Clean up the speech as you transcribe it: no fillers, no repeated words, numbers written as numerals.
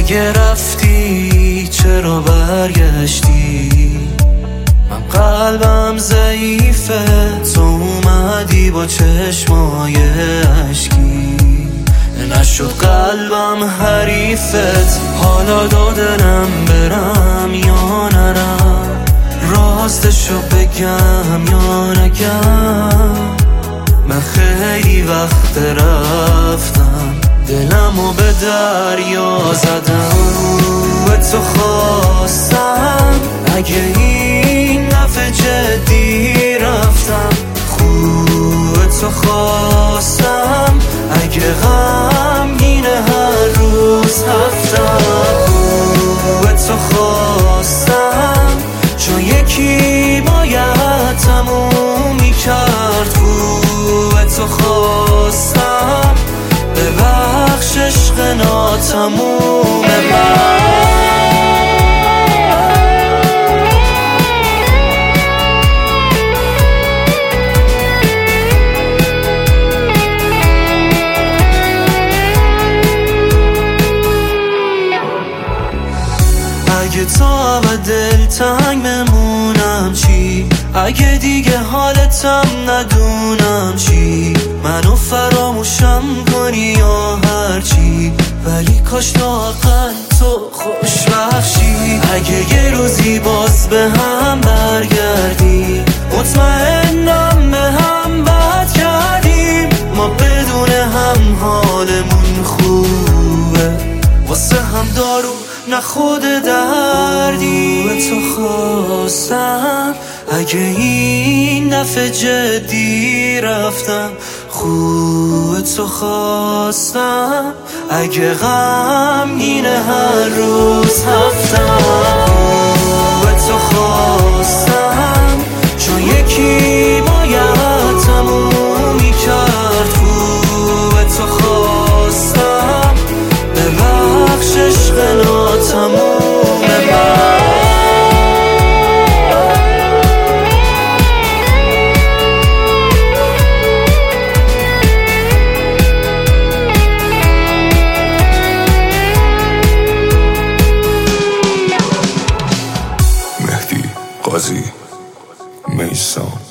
اگه رفتی چرا برگشتی؟ من قلبم ضعیفه، تو اومدی با چشمای اشکی، نشد قلبم حریفت. حالا دادنم برم یا نرم، راستشو بگم یا نگم؟ من خیلی وقت رفتم، دلمو به دریا زدم. به تو خواستم اگه این دفعه جدی رفتم، خوبه تو خواستم اگه غمگین هر روز هفتم. خوبه تو خواستم چون یکی باید تموم میکرد. خوبه تو خواستم ببخش عشق ناتموم من. اگه تا دل تنگ بمونم چی؟ اگه دیگه حالتم ندونم چی؟ منو فراموشم کنی یا هرچی، ولی کاش لااقل تو خوشبخشی. اگه یه روزی باز به هم برگردی، مطمئنم به هم بد کردیم. ما بدون هم حالمون خوبه، واسه هم دارو نه خود دردی. به تو خواستم اگه این دفعه جدی رفتم، خوبه تو خواستم اگه غمگین هر روز هفتم. خوبه تو خواستم چون یکی باید تموم میکرد. خوبه تو خواستم ببخش عشق ناتموم من. مهدی قاضی میثم